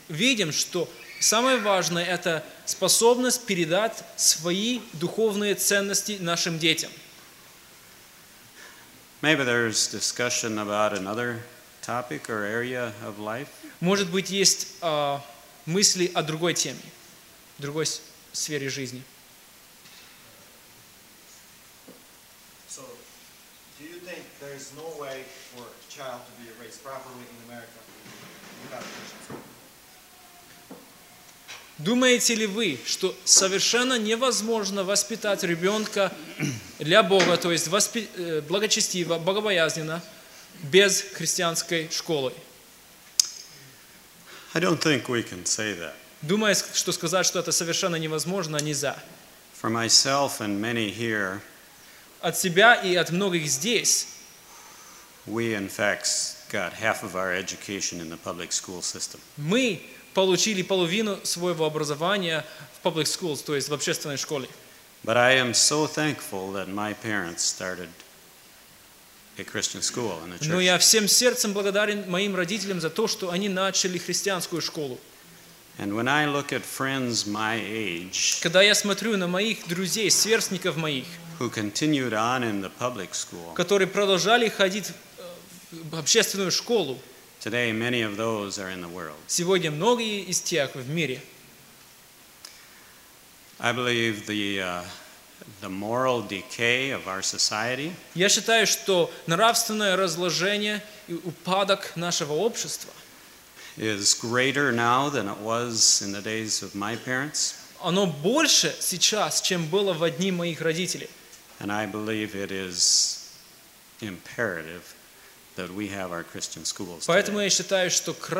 видим, что самое важное – это способность передать свои духовные ценности нашим детям. Maybe there's discussion about another topic or area of life. Может быть, есть мысли о другой теме, другой сфере жизни. So, do you think there's no way for a child to be raised properly in America without a Christian school? Думаете ли вы, что совершенно невозможно воспитать ребенка для Бога, то есть благочестиво, богобоязненно, без христианской школы? I don't think we can say that. Думаю, что сказать, что это совершенно невозможно, нельзя. For myself and many here, От себя и от многих здесь we in fact got half of our education in the public school system. мы получили половину своего образования в public schools, то есть в общественной школе. But I am so thankful that my parents started a Christian school in the Но church. я всем сердцем благодарен моим родителям за то, что они начали христианскую школу. And when I look at friends my age Когда я смотрю на моих друзей, сверстников моих, who continued on in the public school, которые продолжали ходить в общественную школу, today many of those are in the world. сегодня многие из тех в мире. I believe the moral decay of our society Я считаю, что нравственное разложение и упадок нашего общества, is greater now than it was in the days of my parents, оно больше сейчас, чем было в дни моих родителей. and I believe it is imperative that we have our Christian schools Поэтому today. я считаю, что